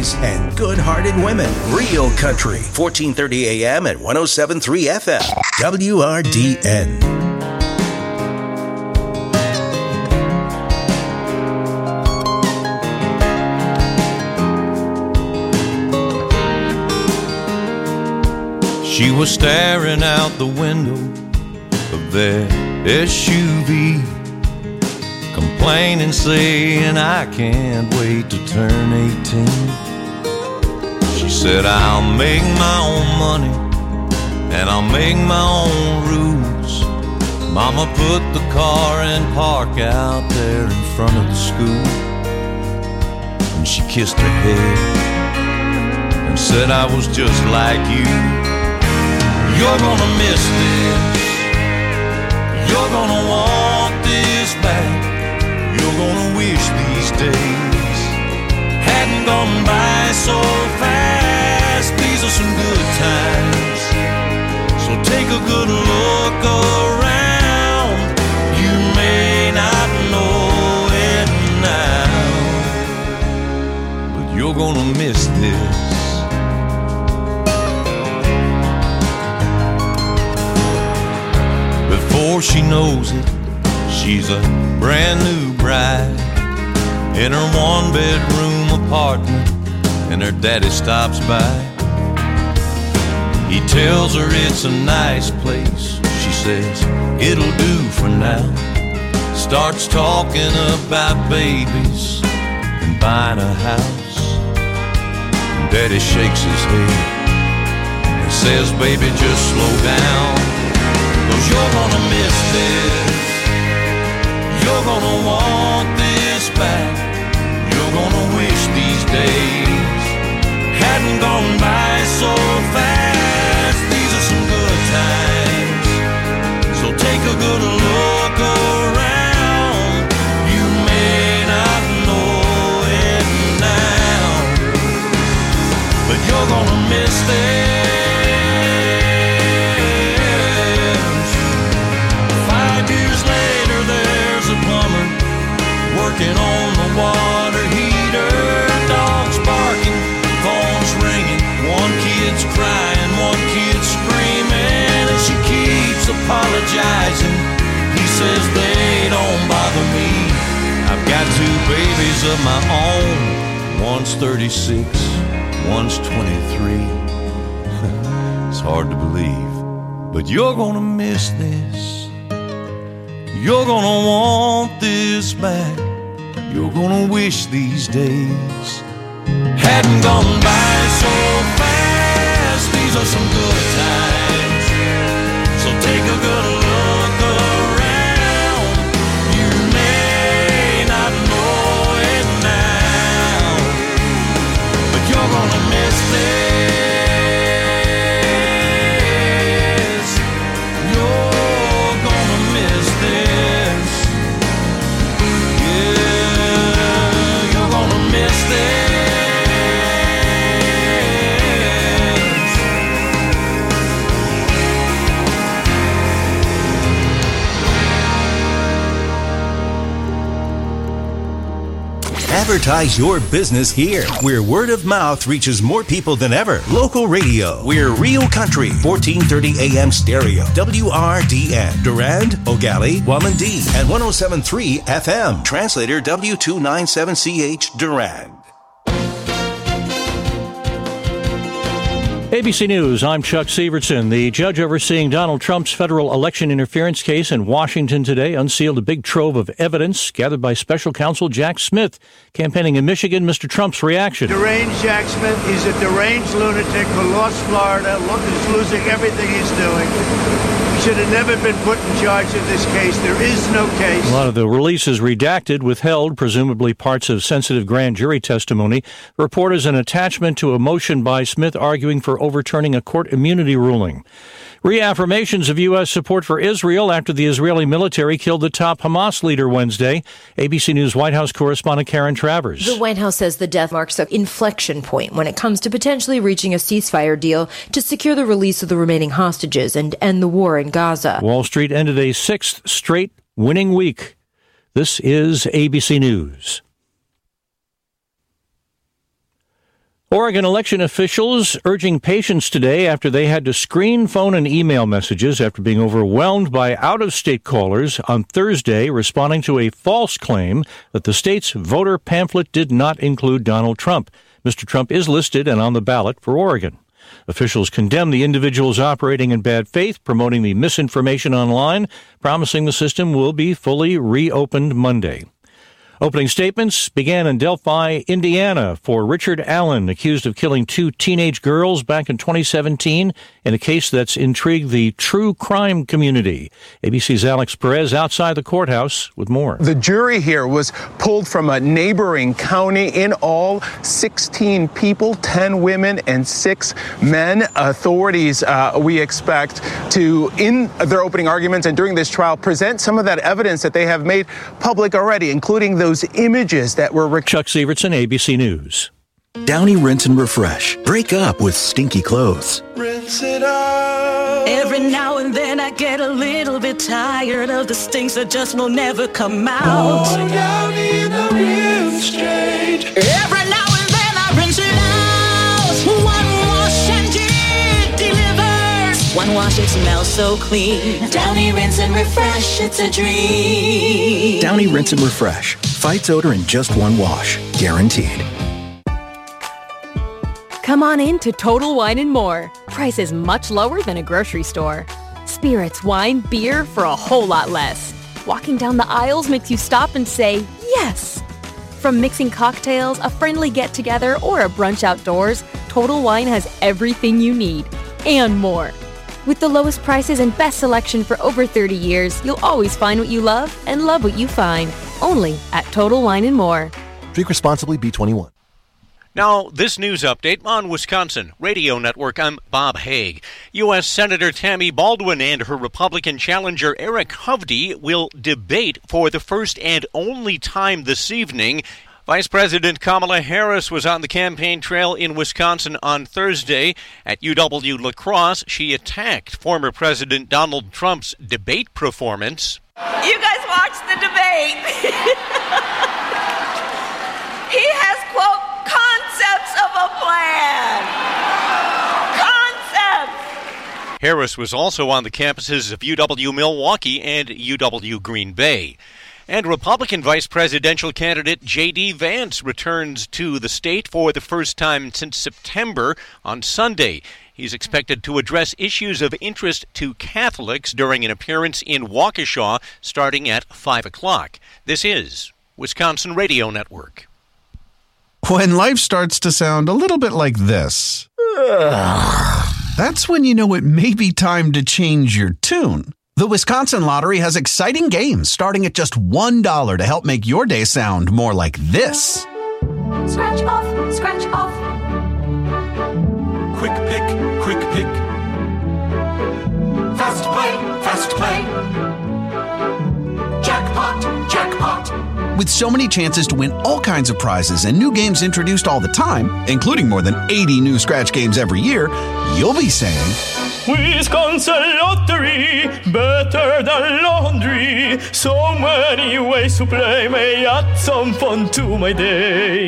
guys and good-hearted women. Real Country, 1430 AM at 107.3 FM. WRDN. She was staring out the window of their SUV, complaining, saying, I can't wait to turn 18. She said, I'll make my own money and I'll make my own rules. Mama put the car and park out there in front of the school, and she kissed her head and said, I was just like you. You're gonna miss this. You're gonna want this back. You're gonna wish these days hadn't gone by so fast. These are some good times, so take a good look around. You may not know it now, but you're gonna miss this. Before she knows it, she's a brand new bride in her one-bedroom apartment, and her daddy stops by. He tells her it's a nice place. She says, it'll do for now. Starts talking about babies and buying a house. And Daddy shakes his head and says, baby, just slow down. 'Cause you're gonna miss this. You're gonna want this back. You're gonna wish these days hadn't gone by so fast. These are some good times, so take a good look around. You may not know it now, but you're gonna miss this. Working on the water heater, dogs barking, phones ringing, one kid's crying, one kid's screaming, and she keeps apologizing. He says they don't bother me. I've got two babies of my own. One's 36, one's 23. It's hard to believe, but you're gonna miss this. You're gonna want this back. You're gonna wish these days hadn't gone by so fast. These are some good times, so take a good look around. You may not know it now, but you're gonna miss this. You're gonna miss this. Miss this. Advertise your business here, where word of mouth reaches more people than ever. Local radio. We're Real Country, 1430 AM stereo. WRDN. Durand, Ogali, Wamandee, and 107.3 FM. Translator W297CH Durand. ABC News, I'm Chuck Severson. The judge overseeing Donald Trump's federal election interference case in Washington today unsealed a big trove of evidence gathered by special counsel Jack Smith, campaigning in Michigan. Mr. Trump's reaction. Deranged Jack Smith, he's a deranged lunatic who lost Florida, is losing everything he's doing. He should have never been put in charge of this case. There is no case. A lot of the release is redacted, withheld, presumably parts of sensitive grand jury testimony. The report is an attachment to a motion by Smith arguing for overturning a court immunity ruling. Reaffirmations of U.S. support for Israel after the Israeli military killed the top Hamas leader Wednesday. ABC News White House correspondent Karen Travers. The White House says the death marks an inflection point when it comes to potentially reaching a ceasefire deal to secure the release of the remaining hostages and end the war in Gaza. Wall Street ended a sixth straight winning week. This is ABC News. Oregon election officials urging patience today after they had to screen phone and email messages after being overwhelmed by out-of-state callers on Thursday responding to a false claim that the state's voter pamphlet did not include Donald Trump. Mr. Trump is listed and on the ballot for Oregon. Officials condemn the individuals operating in bad faith, promoting the misinformation online, promising the system will be fully reopened Monday. Opening statements began in Delphi, Indiana, for Richard Allen, accused of killing 2 teenage girls back in 2017 in a case that's intrigued the true crime community. ABC's Alex Perez outside the courthouse with more. The jury here was pulled from a neighboring county. In all, 16 people, 10 women and 6 men. Authorities, we expect to, in their opening arguments and during this trial, present some of that evidence that they have made public already, including those images that were... Chuck Sievertson, ABC News. Downy Rinse and Refresh. Break up with stinky clothes. Rinse it out. Every now and then I get a little bit tired of the stinks that just will never come out. Oh, Downy the rinse change. Every now and then I rinse it out. One wash and it delivers. One wash, it smells so clean. Downy Rinse and Refresh, it's a dream. Downy Rinse and Refresh. Fights odor in just one wash. Guaranteed. Come on in to Total Wine & More. Prices much lower than a grocery store. Spirits, wine, beer for a whole lot less. Walking down the aisles makes you stop and say, yes! From mixing cocktails, a friendly get-together, or a brunch outdoors, Total Wine has everything you need, and more. With the lowest prices and best selection for over 30 years, you'll always find what you love and love what you find. Only at Total Wine & More. Drink responsibly, B21. Now, this news update on Wisconsin Radio Network. I'm Bob Haig. U.S. Senator Tammy Baldwin and her Republican challenger Eric Hovde will debate for the first and only time this evening. Vice President Kamala Harris was on the campaign trail in Wisconsin on Thursday. At UW La Crosse, she attacked former President Donald Trump's debate performance. You guys watched the debate. He has, quote, concepts of a plan. Concepts. Harris was also on the campuses of UW Milwaukee and UW Green Bay. And Republican vice presidential candidate J.D. Vance returns to the state for the first time since September on Sunday. He's expected to address issues of interest to Catholics during an appearance in Waukesha starting at 5 o'clock. This is Wisconsin Radio Network. When life starts to sound a little bit like this, that's when you know it may be time to change your tune. The Wisconsin Lottery has exciting games starting at just $1 to help make your day sound more like this. Scratch off, scratch off. Quick pick, quick pick. Fast play, jackpot, jackpot. With so many chances to win all kinds of prizes and new games introduced all the time, including more than 80 new scratch games every year, you'll be saying, Wisconsin Lottery, better than laundry. So many ways to play, may add some fun to my day.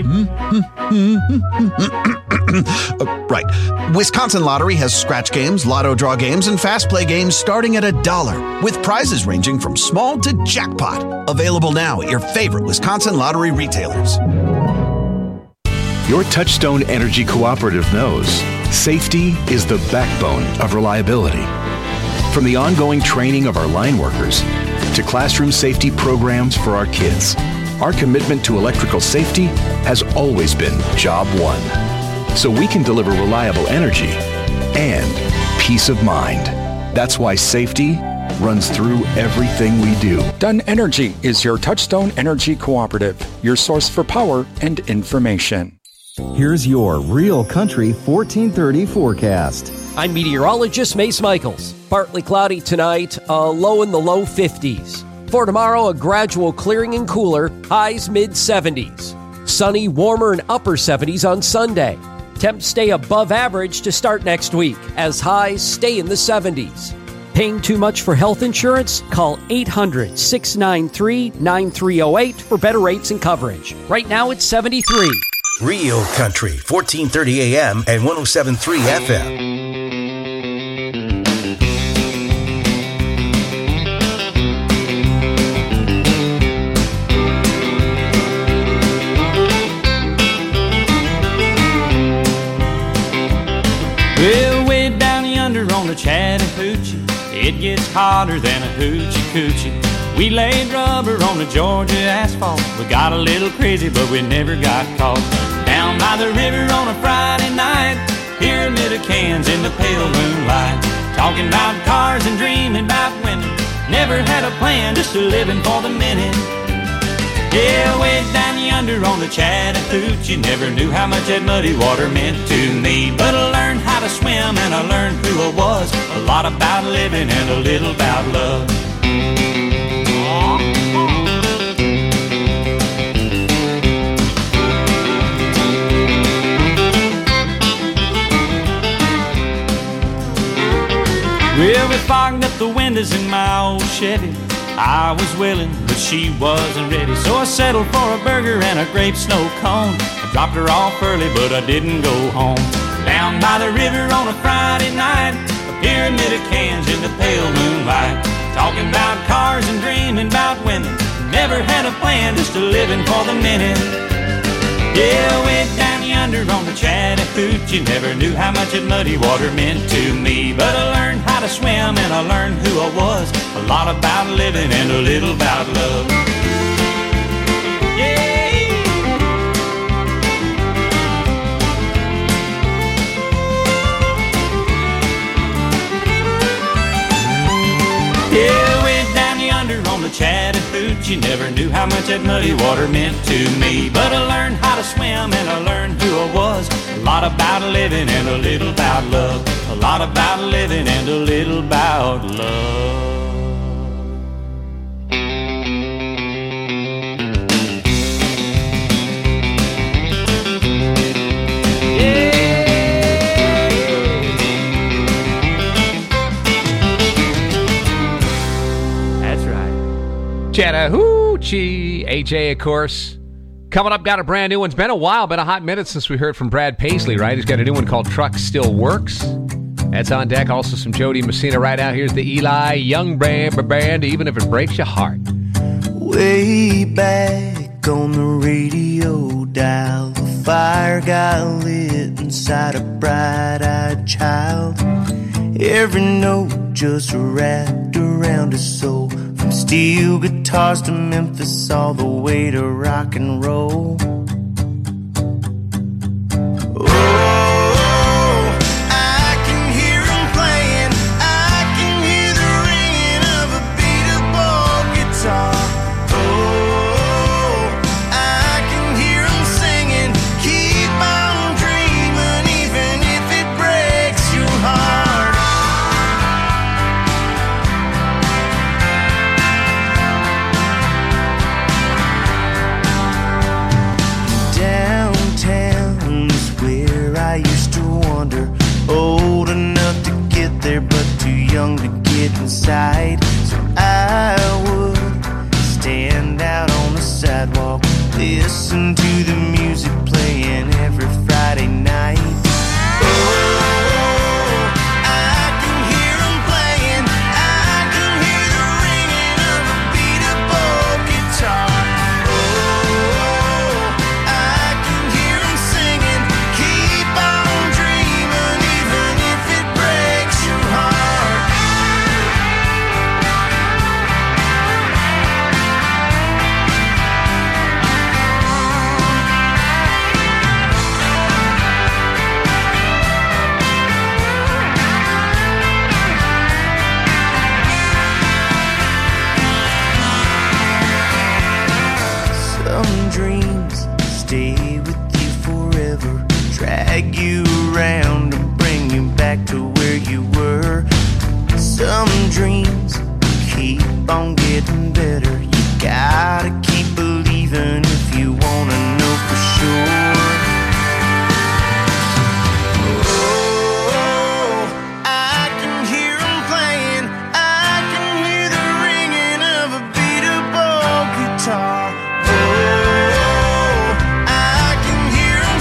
Right. Wisconsin Lottery has scratch games, lotto draw games, and fast play games starting at $1, with prizes ranging from small to jackpot. Available now at your favorite Wisconsin Lottery retailers. Your Touchstone Energy Cooperative knows safety is the backbone of reliability. From the ongoing training of our line workers to classroom safety programs for our kids, our commitment to electrical safety has always been job one. So we can deliver reliable energy and peace of mind. That's why safety runs through everything we do. Dunn Energy is your Touchstone Energy Cooperative, your source for power and information. Here's your Real Country 1430 forecast. I'm meteorologist Mace Michaels. Partly cloudy tonight, a low in the low 50s. For tomorrow, a gradual clearing and cooler, highs mid-70s. Sunny, warmer, and upper 70s on Sunday. Temps stay above average to start next week, as highs stay in the 70s. Paying too much for health insurance? Call 800-693-9308 for better rates and coverage. Right now, it's 73. Real Country, 1430 AM and 107.3 FM. Well, way down yonder on the Chattahoochee, it gets hotter than a hoochie coochie. We laid rubber on the Georgia asphalt. We got a little crazy, but we never got caught. Down by the river on a Friday night, pyramid of cans in the pale moonlight. Talking about cars and dreaming about women. Never had a plan, just a living for the minute. Yeah, way down yonder on the Chattahoochee, never knew how much that muddy water meant to me. But I learned how to swim and I learned who I was. A lot about living and a little about love. Well, we fogged up the windows in my old Chevy. I was willing, but she wasn't ready. So I settled for a burger and a grape snow cone. I dropped her off early, but I didn't go home. Down by the river on a Friday night, a pyramid of cans in the pale moonlight. Talking about cars and dreaming about women. Never had a plan, just a living for the minute. Yeah, way down yonder on the Chattahoochee, never knew how much that muddy water meant to me. But I learned how to swim and I learned who I was. A lot about living and a little about love. Yeah, way down yonder on the Chattahoochee, never knew how much that muddy water meant to me. But I learned how to swim and I learned who I was. A lot about living and a little about love. A lot about living and a little about love. Chattahoochee, AJ, of course. Coming up, got a brand new one. It's been a while, been a hot minute since we heard from Brad Paisley, right? He's got a new one called Truck Still Works. That's on deck. Also some Jody Messina right out. Here's the Eli Young band, Even If It Breaks Your Heart. Way back on the radio dial, the fire got lit inside a bright-eyed child. Every note just wrapped around his soul. From steel guitars to Memphis, all the way to rock and roll. Young to get inside, so I would stand out on the sidewalk, listen to the music playing every Friday night. Drag you around and bring you back to where you were. Some dreams keep on getting better. You gotta keep believing if you wanna know for sure. Oh, I can hear them playing. I can hear the ringing of a beat-up old guitar. Oh, I can hear them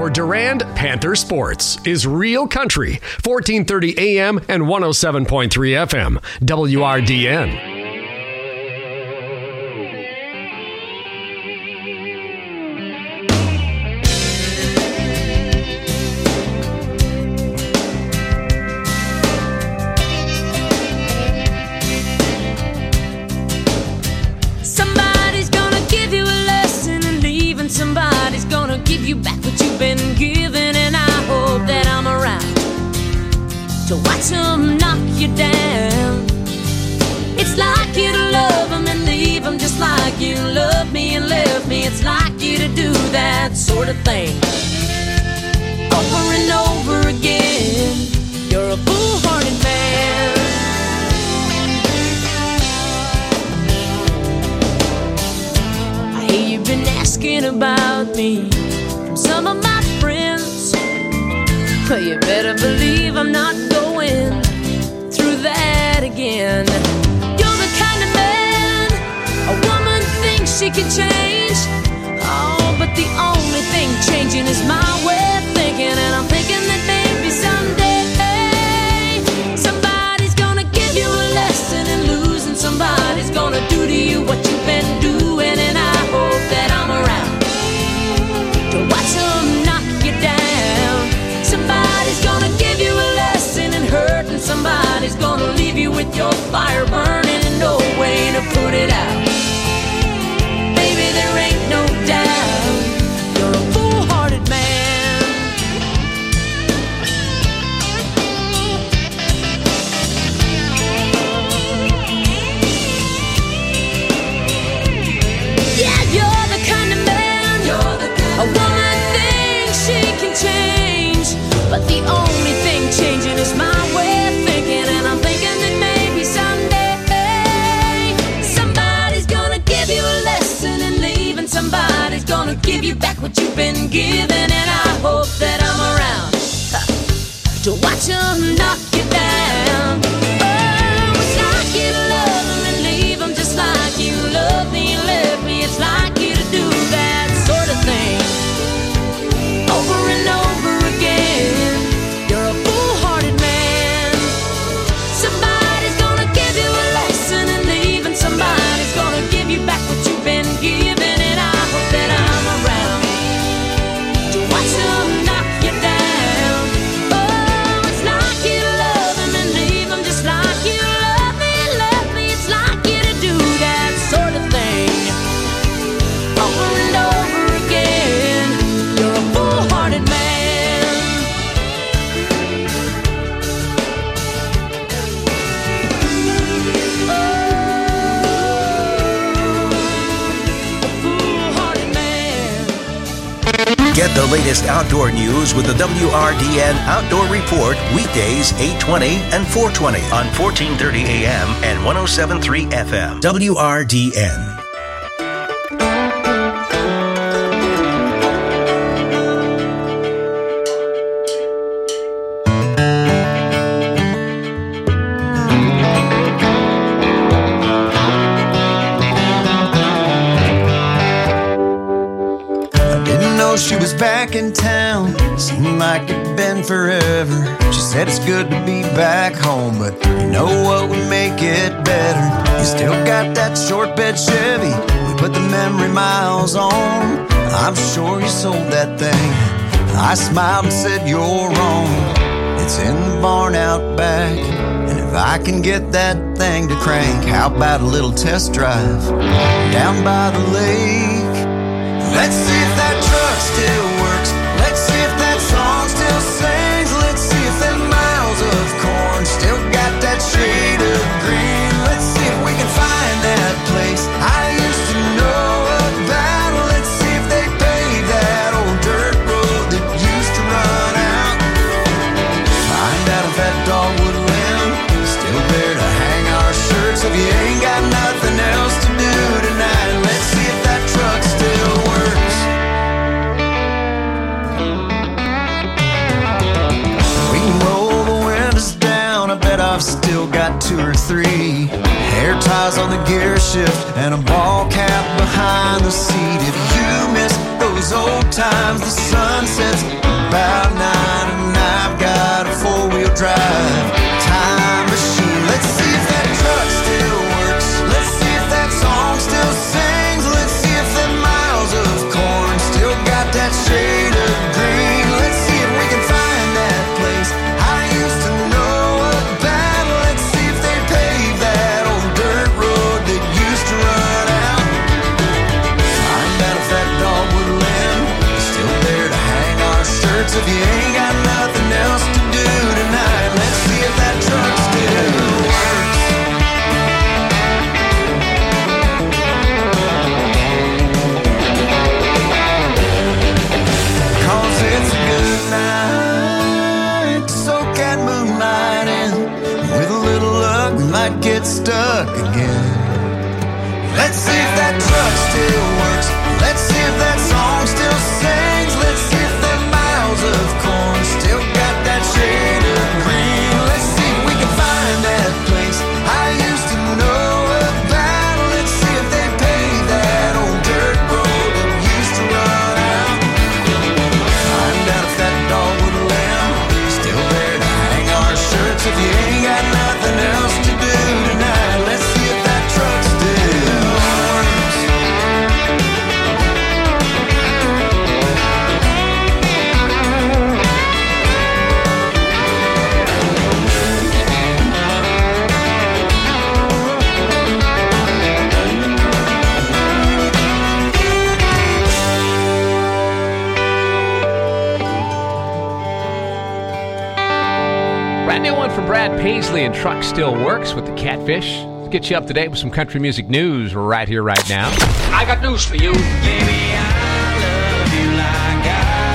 for Durand Panther Sports is Real Country, 1430 AM and 107.3 FM, WRDN. Somebody's gonna give you a lesson and leave, and somebody's gonna give you back what you've been given, and I hope that I'm around to watch them knock you down. It's like you to love them and leave them, just like you loved me and left me. It's like you to do that sort of thing over and over again. You're a foolhardy man. I hear you've been asking about me from some of my friends. Well, you better believe I'm not going through that again. You're the kind of man a woman thinks she can change. Oh, but the only thing changing is my way of thinking. And I'm thinking that maybe someday somebody's gonna give you a lesson in losing. Somebody's gonna do to you what you've been doing. And I hope that I'm around to watch them knock you down. Somebody's gonna give you a lesson in hurt, and somebody's gonna leave you with your fire burning and no way to put it out. Baby, there ain't no doubt you're a foolhardy man. Yeah, you're the kind of man a woman thinks she can change, but the only thing changing is my way of thinking. And I'm thinking that maybe someday somebody's gonna give you a lesson in leaving. Somebody's gonna give you back what you've been given. And I hope that I'm around to watch them knock you down. Oh, it's like you to love them and leave them, just like you love me and left me. It's like you to do that sort of thing over and over again. You're a foolhardy man. Somebody's gonna give you a lesson and leave, and somebody's gonna give you back what you've been given. And I hope that I'm around to watch them knock you down. Oh, it's like you to love them and leave them, just like you love me and left me. It's like you to do that sort of thing over and over again. You're a foolhardy man. Get the latest outdoor news with the WRDN Outdoor Report weekdays 8:20 and 4:20 on 1430 AM and 107.3 FM. WRDN. Didn't know she was back in town. Seemed like it'd been forever. She said it's good to be back home, but you know what would make it better? You still got that short bed Chevy we put the memory miles on. I'm sure you sold that thing. I smiled and said you're wrong. It's in the barn out back, and if I can get that thing to crank, how about a little test drive down by the lake? Let's see if that truck still works. Let's see if that song still sings. Let's see if them miles of corn still got that shade of green. Let's see if we can find that place I used to know about. Let's see if they paved that old dirt road that used to run out. Find out if that dogwood limb is still there to hang our shirts. If you ain't got nothing else to do tonight, let's see if that truck still works. We can roll the windows down. I bet I've still got 2 or 3 hair ties on the gear shift and a ball cap behind the seat. If you miss those these old times. The sun sets about 9 and I've got a 4-wheel drive time machine. Let's see if that truck still works. Let's see if that song still sings. Let's see if that miles of corn still got that shade of green. Let's see if we can find that place I used to know about. Let's see if they pave that old dirt road that used to run out. Find out if that dogwood limb is still there to hang our shirts. If you ain't got nothing else to do tonight, let's see if that truck still works. Cause it's a good night to soak that moonlight in. With a little luck, we might get stuck again. Let's see if that truck still works. Let's see if that song still sings. Let's see if that miles of corn still got that shade of green. Let's see if we can find that place I used to know about. Let's see if they pave that old dirt road that used to run out. Find out if that dogwood limb is still there to hang our shirts. If you ain't got nothing else to do tonight, let's see if that truck still works. Brand new one from Brad Paisley and Truck Still Works with the Catfish. Let's get you up to date with some country music news right here, right now. I got news for you. Baby, I love you like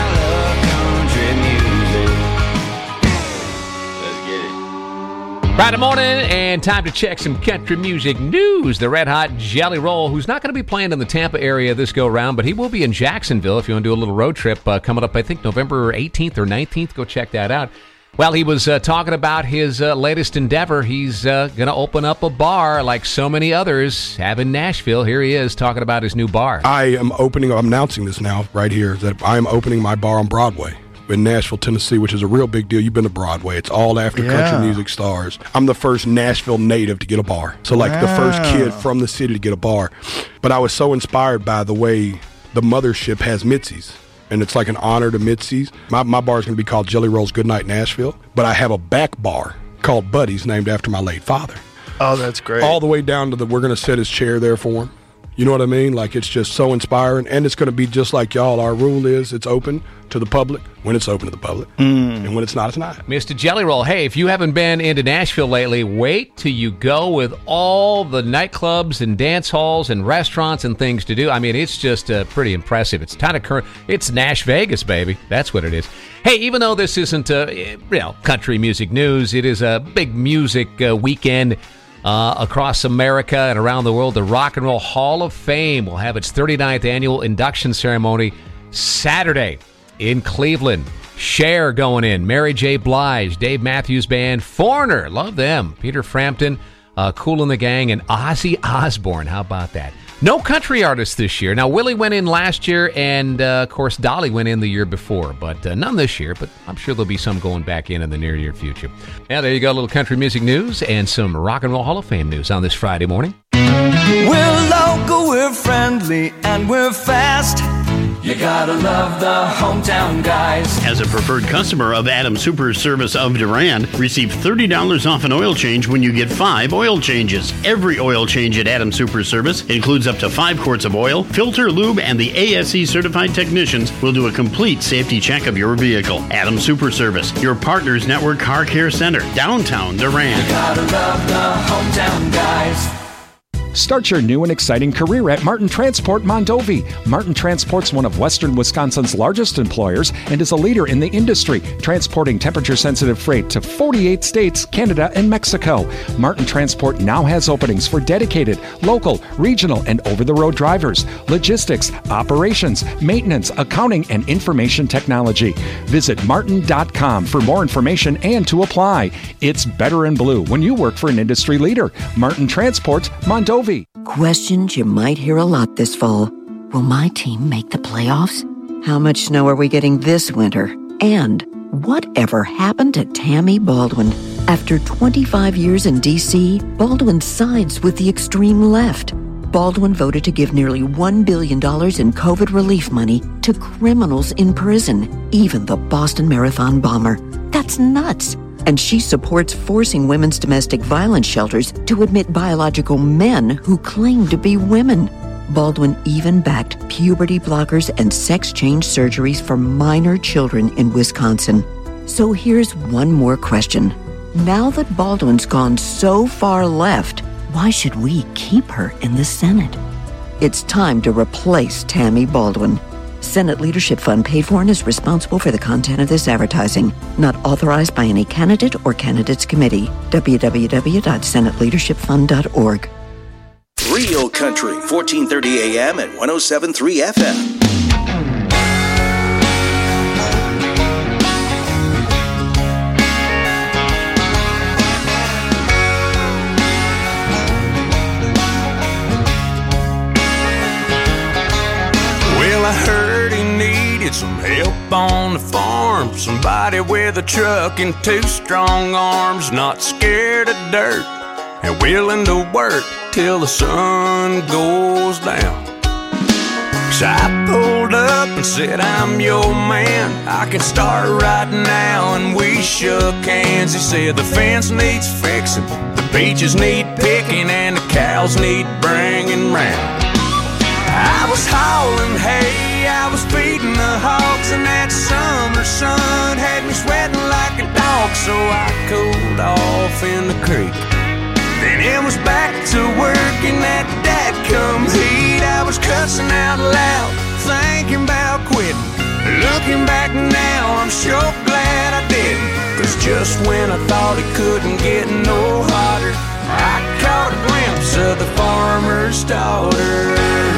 I love country music. Let's get it. Friday morning, and time to check some country music news. The Red Hot Jelly Roll, who's not going to be playing in the Tampa area this go-round, but he will be in Jacksonville if you want to do a little road trip coming up, I think, November 18th or 19th. Go check that out. Well, he was talking about his latest endeavor. He's going to open up a bar like so many others have in Nashville. Here he is talking about his new bar. I'm announcing this now right here, that I am opening my bar on Broadway in Nashville, Tennessee, which is a real big deal. You've been to Broadway. It's all after country music stars. I'm the first Nashville native to get a bar. So like the first kid from the city to get a bar. But I was so inspired by the way the mothership has Mitzi's. And it's like an honor to Mitzi's. My bar is going to be called Jelly Rolls Goodnight Nashville. But I have a back bar called Buddy's named after my late father. Oh, that's great. All the way down to we're going to set his chair there for him. You know what I mean? Like, it's just so inspiring. And it's going to be just like y'all. Our rule is it's open to the public when it's open to the public. And when it's not, it's not. Mr. Jelly Roll, hey, if you haven't been into Nashville lately, wait till you go with all the nightclubs and dance halls and restaurants and things to do. I mean, it's just pretty impressive. It's kind of current. It's Nash Vegas, baby. That's what it is. Hey, even though this isn't country music news, it is a big music weekend across America and around the world. The Rock and Roll Hall of Fame will have its 39th annual induction ceremony Saturday in Cleveland. Cher going in, Mary J. Blige, Dave Matthews Band, Foreigner, love them, Peter Frampton, Kool and the Gang, and Ozzy Osbourne. How about that? No country artists this year. Now, Willie went in last year, and, of course, Dolly went in the year before, but none this year, but I'm sure there'll be some going back in the near future. Now, there you go, a little country music news and some Rock and Roll Hall of Fame news on this Friday morning. We're local, we're friendly, and we're fast. You gotta love the hometown guys. As a preferred customer of Adam Super Service of Durand, receive $30 off an oil change when you get 5 oil changes. Every oil change at Adam Super Service includes up to 5 quarts of oil, filter, lube, and the ASE certified technicians will do a complete safety check of your vehicle. Adam Super Service, your Partners Network Car Care Center, downtown Durand. You gotta love the hometown guys. Start your new and exciting career at Martin Transport Mondovi. Martin Transport's one of Western Wisconsin's largest employers and is a leader in the industry, transporting temperature-sensitive freight to 48 states, Canada, and Mexico. Martin Transport now has openings for dedicated, local, regional, and over-the-road drivers, logistics, operations, maintenance, accounting, and information technology. Visit martin.com for more information and to apply. It's better in blue when you work for an industry leader. Martin Transport Mondovi. Questions you might hear a lot this fall. Will my team make the playoffs? How much snow are we getting this winter? And whatever happened to Tammy Baldwin? After 25 years in D.C., Baldwin sides with the extreme left. Baldwin voted to give nearly $1 billion in COVID relief money to criminals in prison, even the Boston Marathon bomber. That's nuts. And she supports forcing women's domestic violence shelters to admit biological men who claim to be women. Baldwin even backed puberty blockers and sex change surgeries for minor children in Wisconsin. So here's one more question. Now that Baldwin's gone so far left, why should we keep her in the Senate? It's time to replace Tammy Baldwin. Senate Leadership Fund paid for and is responsible for the content of this advertising. Not authorized by any candidate or candidates committee. www.senateleadershipfund.org. Real Country, 1430 AM and 107.3 FM. Well, I heard he needed some help on the farm. Somebody with a truck and two strong arms, not scared of dirt and willing to work till the sun goes down. So I pulled up and said, I'm your man, I can start right now. And we shook hands. He said the fence needs fixing, the peaches need picking, and the cows need bringing round. I was hauling hay, I was feeding the hogs, and that summer sun had me sweating like a dog. So I cooled off in the creek. Then it was back to work in that dadgum heat. I was cussing out loud, thinking about quitting. Looking back now, I'm sure glad I didn't. Cause just when I thought it couldn't get no hotter, I caught a glimpse of the farmer's daughter.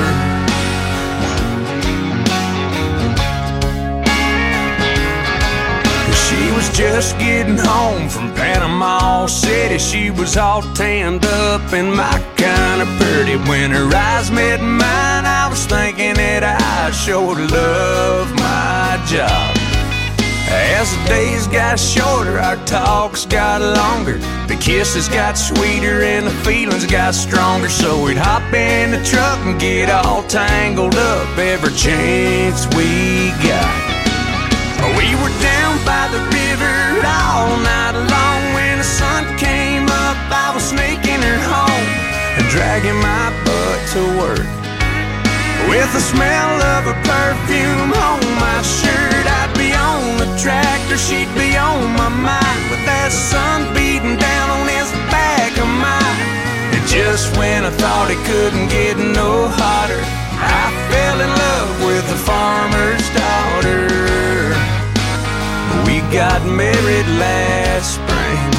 She was just getting home from Panama City. She was all tanned up and my kind of pretty. When her eyes met mine, I was thinking that I sure love my job. As the days got shorter, our talks got longer. The kisses got sweeter and the feelings got stronger. So we'd hop in the truck and get all tangled up every chance we got. We were down by the river all night long. When the sun came up, I was sneaking her home and dragging my butt to work. With the smell of her perfume on my shirt, I'd be on the tractor, she'd be on my mind, with that sun beating down on his back of mine. And just when I thought it couldn't get no hotter, I fell in love with the farmer's daughter. We got married last spring.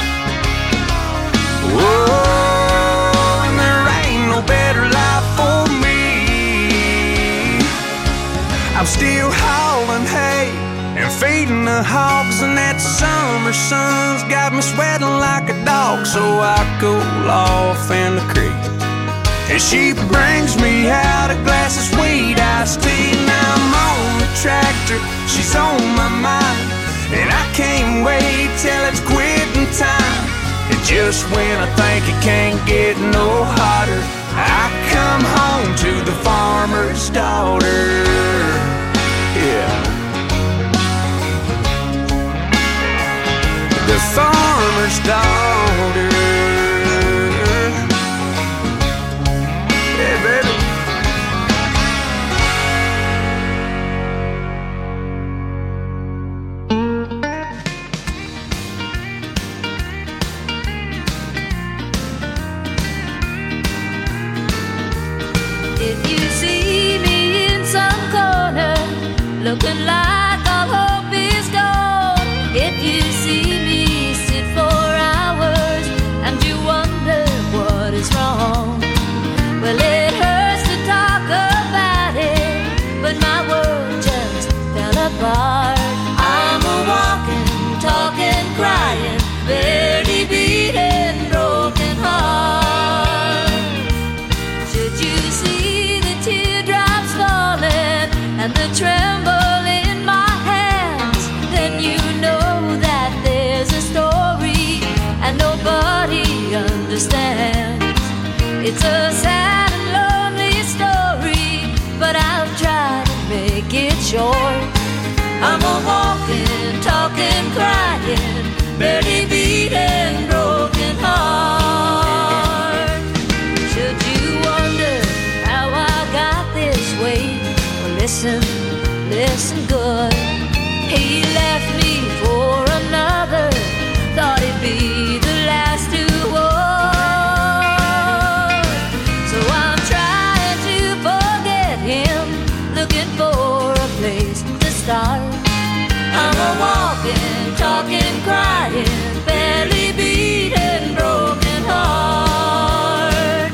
Whoa, and there ain't no better life for me. I'm still hauling hay and feeding the hogs, and that summer sun's got me sweating like a dog. So I cool off in the creek, and she brings me out a glass of sweet iced tea. Now I'm on the tractor, she's on my mind, and I can't wait till it's quitting time. And just when I think it can't get no hotter, I come home to the farmer's daughter. Yeah. The farmer's daughter. Yeah, baby. If you see me in understands. It's a sad and lonely story, but I'll try to make it short. I'm a walking, talking, crying, barely beating, broken heart. Should you wonder how I got this way? Well, listen good. He left me for another, thought it'd be the last to war. So I'm trying to forget him, looking for a place to start. I'm a walking, talking, crying, barely beating, broken heart.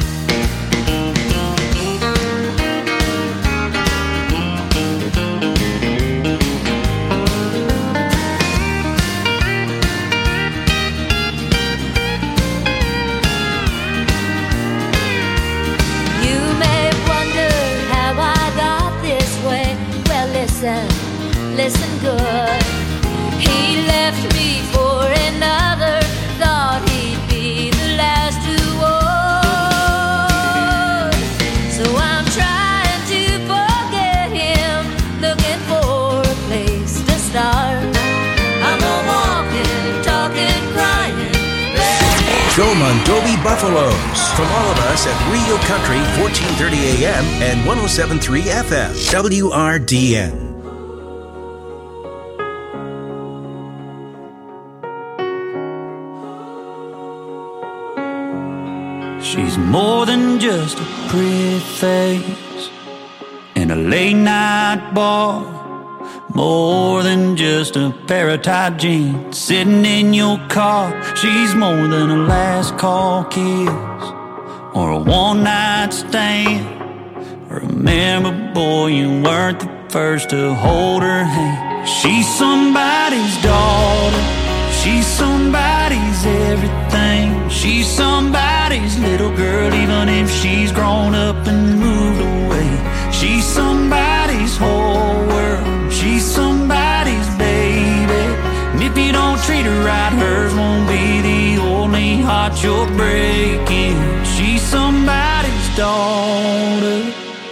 You may wonder how I got this way. Well, listen good. He left me for another, thought he'd be the last to war. So I'm trying to forget him, looking for a place to start. I'm a walking, talking, crying. Go Mondovi Buffaloes. From all of us at Real Country, 1430 AM and 107.3 FM. WRDN. She's more than just a pretty face in a late night bar, more than just a pair of tight jeans sitting in your car. She's more than a last call kiss or a one night stand. Remember, boy, you weren't the first to hold her hand. She's somebody's daughter, she's somebody's everything. She's somebody's little girl, even if she's grown up and moved away. She's somebody's whole world, she's somebody's baby. And if you don't treat her right, hers won't be the only heart you're breaking. She's somebody's daughter.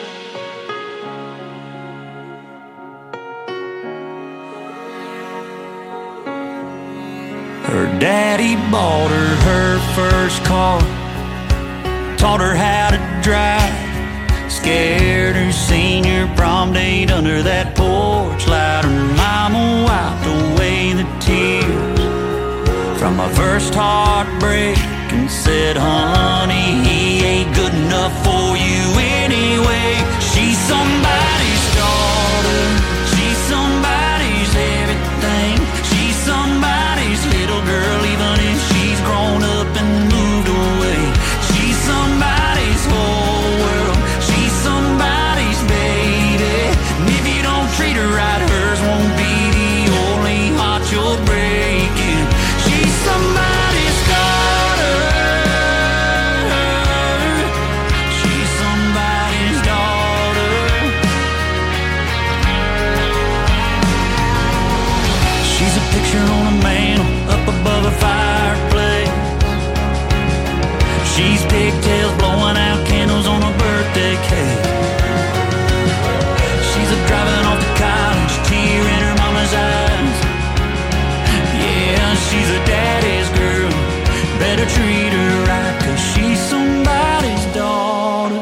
Her daddy bought her first car, taught her how to drive, scared her senior prom date under that porch light. Her mama wiped away the tears from my first heartbreak and said, honey, he ain't good enough for you anyway. She's somebody's daughter, she's somebody's everything. She's somebody's little girl, even if she's grown up and moved away. She's somebody's whole world, she's somebody's baby. And if you don't treat her right, hers won't be the only heart you're breaking. She's somebody's daughter, she's somebody's daughter. She's a picture on a mantle up above a fireplace. She's pigtails blowing out candles on a birthday cake. She's a driving off to college, tear in her mama's eyes. Yeah, she's a daddy's girl, better treat her right, 'cause she's somebody's daughter.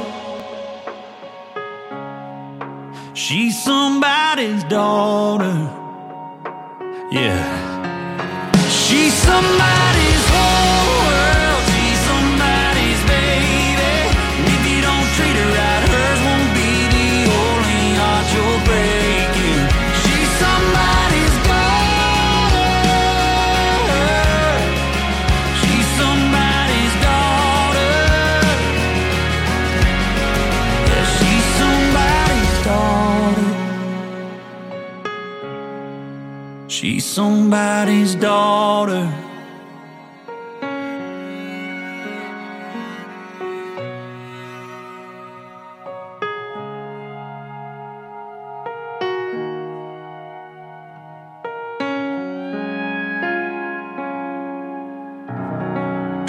She's somebody's daughter. Yeah. She's somebody's whole world, she's somebody's baby. And if you don't treat her right, hers won't be the only heart you're breaking. She's somebody's daughter, she's somebody's daughter. Yeah, she's somebody's daughter. She's somebody's daughter.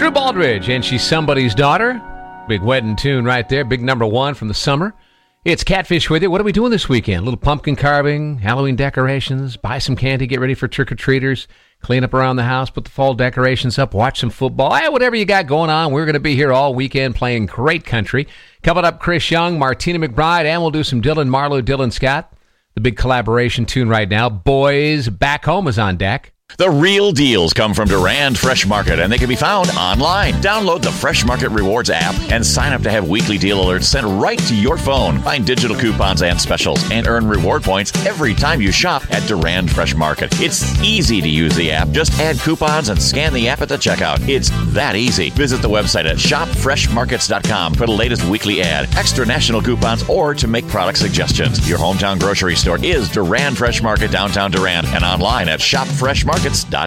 Drew Baldridge, and She's Somebody's Daughter. Big wedding tune right there. Big number one from the summer. It's Catfish with you. What are we doing this weekend? A little pumpkin carving, Halloween decorations, buy some candy, get ready for trick-or-treaters, clean up around the house, put the fall decorations up, watch some football. Whatever you got going on, we're going to be here all weekend playing great country. Coming up, Chris Young, Martina McBride, and we'll do some Dylan Marlowe, Dylan Scott. The big collaboration tune right now. Boys Back Home is on deck. The real deals come from Durand Fresh Market, and they can be found online. Download the Fresh Market Rewards app and sign up to have weekly deal alerts sent right to your phone. Find digital coupons and specials and earn reward points every time you shop at Durand Fresh Market. It's easy to use the app. Just add coupons and scan the app at the checkout. It's that easy. Visit the website at shopfreshmarkets.com for the latest weekly ad, extra national coupons, or to make product suggestions. Your hometown grocery store is Durand Fresh Market, downtown Durand, and online at shopfreshmarkets.com.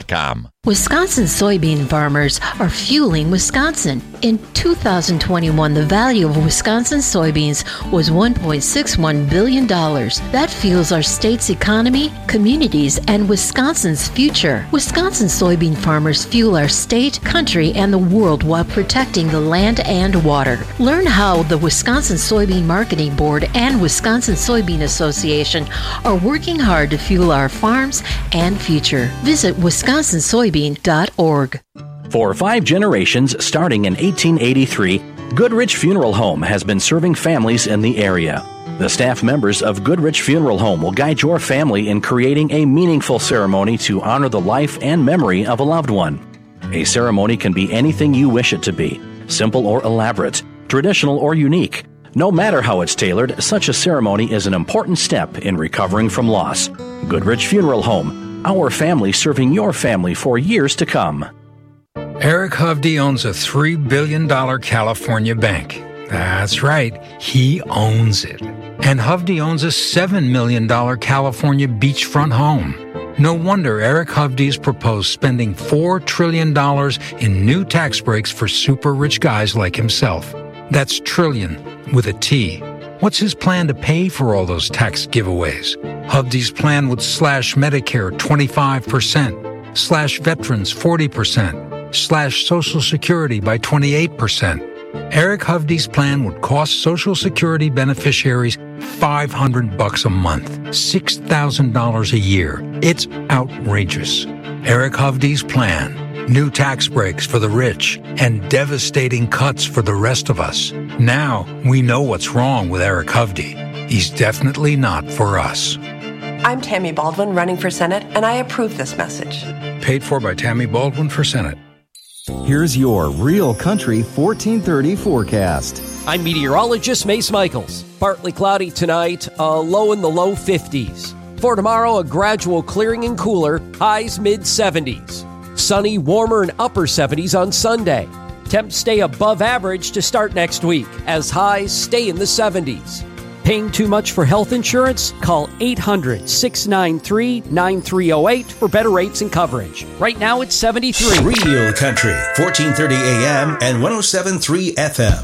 Wisconsin soybean farmers are fueling Wisconsin. In 2021, the value of Wisconsin soybeans was $1.61 billion. That fuels our state's economy, communities, and Wisconsin's future. Wisconsin soybean farmers fuel our state, country, and the world while protecting the land and water. Learn how the Wisconsin Soybean Marketing Board and Wisconsin Soybean Association are working hard to fuel our farms and future. Visit wisconsinsoybean.org. For 5 generations, starting in 1883, Goodrich Funeral Home has been serving families in the area. The staff members of Goodrich Funeral Home will guide your family in creating a meaningful ceremony to honor the life and memory of a loved one. A ceremony can be anything you wish it to be, simple or elaborate, traditional or unique. No matter how it's tailored, such a ceremony is an important step in recovering from loss. Goodrich Funeral Home, our family serving your family for years to come. Eric Hovde owns a $3 billion California bank. That's right, he owns it. And Hovde owns a $7 million California beachfront home. No wonder Eric Hovde's proposed spending $4 trillion in new tax breaks for super rich guys like himself. That's trillion with a T. What's his plan to pay for all those tax giveaways? Hovde's plan would slash Medicare 25%, slash veterans 40%, slash Social Security by 28%. Eric Hovde's plan would cost Social Security beneficiaries $500 a month, $6,000 a year. It's outrageous. Eric Hovde's plan. New tax breaks for the rich and devastating cuts for the rest of us. Now we know what's wrong with Eric Hovde. He's definitely not for us. I'm Tammy Baldwin running for Senate, and I approve this message. Paid for by Tammy Baldwin for Senate. Here's your Real Country 1430 forecast. I'm meteorologist Mace Michaels. Partly cloudy tonight, low in the low 50s. For tomorrow, a gradual clearing and cooler, highs mid-70s. Sunny, warmer, and upper 70s on Sunday. Temps stay above average to start next week, as highs stay in the 70s. Paying too much for health insurance? Call 800-693-9308 for better rates and coverage. Right now, it's 73. Real Country, 1430 AM and 107.3 FM.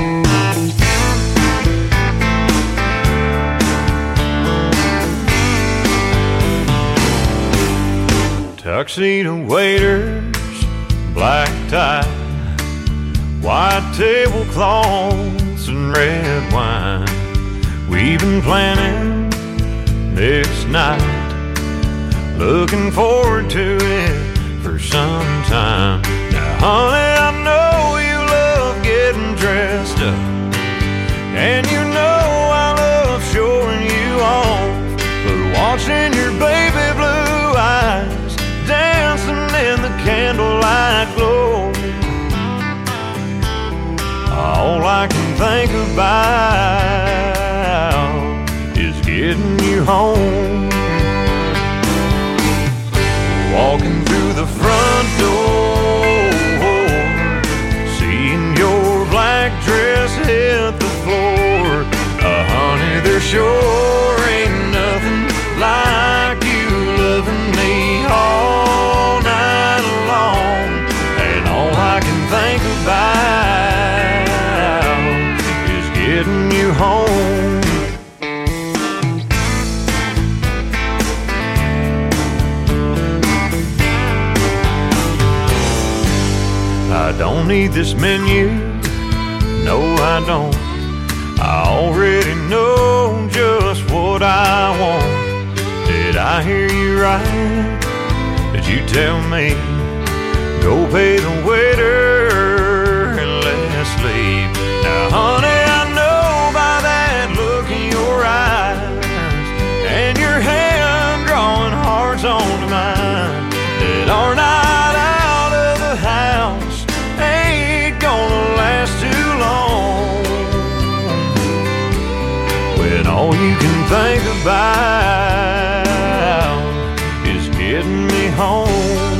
Tuxedo waiters, black tie, white tablecloths and red wine. We've been planning this night, looking forward to it for some time. Now, honey, I know you love getting dressed up, and you know I love showing you off, but watching your baby blue eyes dancing in the candlelight glow, all I can think about is getting you home. Walking through the front door, seeing your black dress hit the floor. Honey, there sure ain't nothing like you loving me all night long. And all I can think about is getting you home. need this menu. No, I don't. I already know just what I want. Did I hear you right? Did you tell me go pay the waiter and let's leave? Now, honey, I know by that look in your eyes and your hand drawing hearts onto mine that our night out of the house ain't gonna last too long. When all you can think about is getting me home.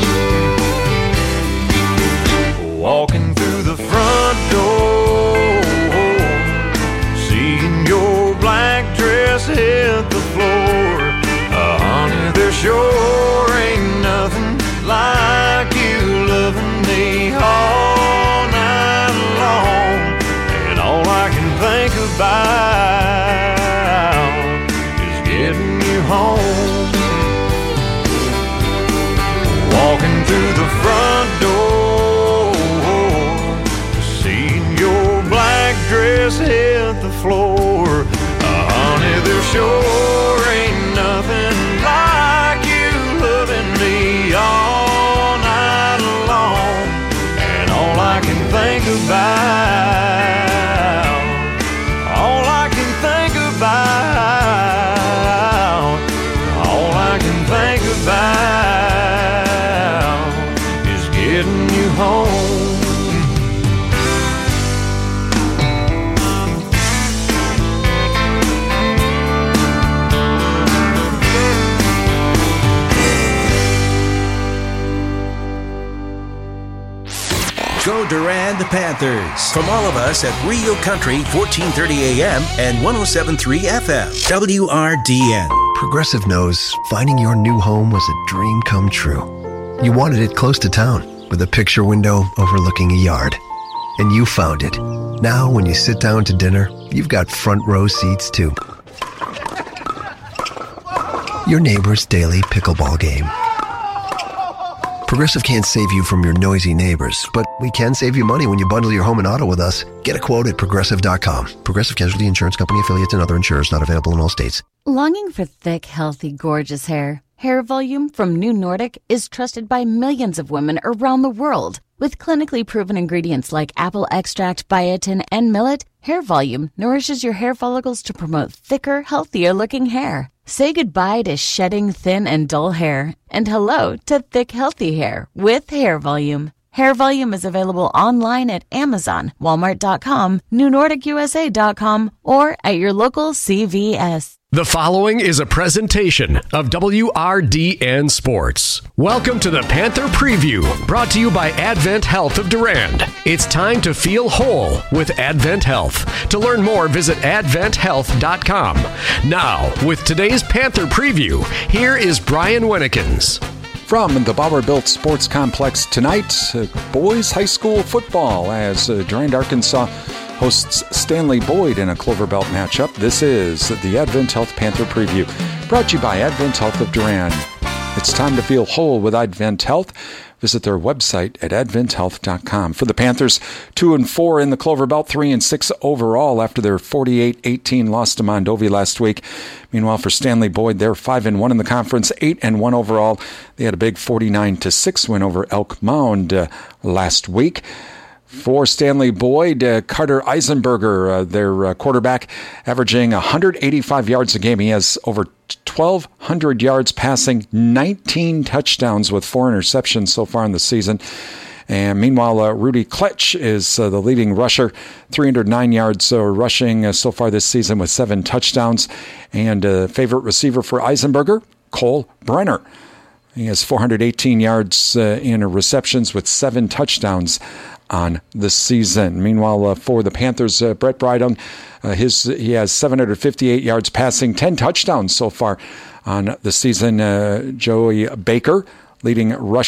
Walking through the front door, seeing your black dress hit the floor. Honey, there sure ain't nothing like you loving me all night long. And all I can think about is getting you home. Walking through the front door, seeing your black dress hit the floor. Honey, there sure ain't nothing like you loving me all night long. And all I can think about, all I can think about, all I can think about is getting you home. Go Durand Panthers. From all of us at Rio Country, 1430 AM and 107.3 FM. WRDN. Progressive knows finding your new home was a dream come true. You wanted it close to town with a picture window overlooking a yard. And you found it. Now when you sit down to dinner, you've got front row seats too. Your neighbor's daily pickleball game. Progressive can't save you from your noisy neighbors, but we can save you money when you bundle your home and auto with us. Get a quote at Progressive.com. Progressive Casualty Insurance Company affiliates and other insurers not available in all states. Longing for thick, healthy, gorgeous hair? Hair Volume from New Nordic is trusted by millions of women around the world. With clinically proven ingredients like apple extract, biotin, and millet, Hair Volume nourishes your hair follicles to promote thicker, healthier-looking hair. Say goodbye to shedding thin and dull hair, and hello to thick, healthy hair with Hair Volume. Hair Volume is available online at Amazon, Walmart.com, NewNordicUSA.com, or at your local CVS. The following is a presentation of WRDN Sports. Welcome to the Panther Preview, brought to you by Advent Health of Durand. It's time to feel whole with Advent Health. To learn more, visit adventhealth.com. Now, with today's Panther Preview, here is Brian Winnekins. From the Bauer-Built Sports Complex tonight, boys high school football as Durand, Arkansas hosts Stanley Boyd in a Clover Belt matchup. This is the Advent Health Panther Preview, brought to you by Advent Health of Durand. It's time to feel whole with Advent Health. Visit their website at adventhealth.com. For the Panthers, 2-4 in the Clover Belt, 3-6 overall after their 48-18 loss to Mondovi last week. Meanwhile, for Stanley Boyd, they're 5-1 in the conference, 8-1 overall. They had a big 49-6 win over Elk Mound last week. For Stanley Boyd, Carter Eisenberger, their quarterback, averaging 185 yards a game. He has over 1,200 yards passing, 19 touchdowns with 4 interceptions so far in the season. And meanwhile, Rudy Kletch is the leading rusher, 309 yards rushing so far this season with 7 touchdowns. And favorite receiver for Eisenberger, Cole Brenner. He has 418 yards in receptions with 7 touchdowns on the season. Meanwhile, for the Panthers, Brett Brydon, he has 758 yards passing, 10 touchdowns so far on the season. Joey Baker, leading rushing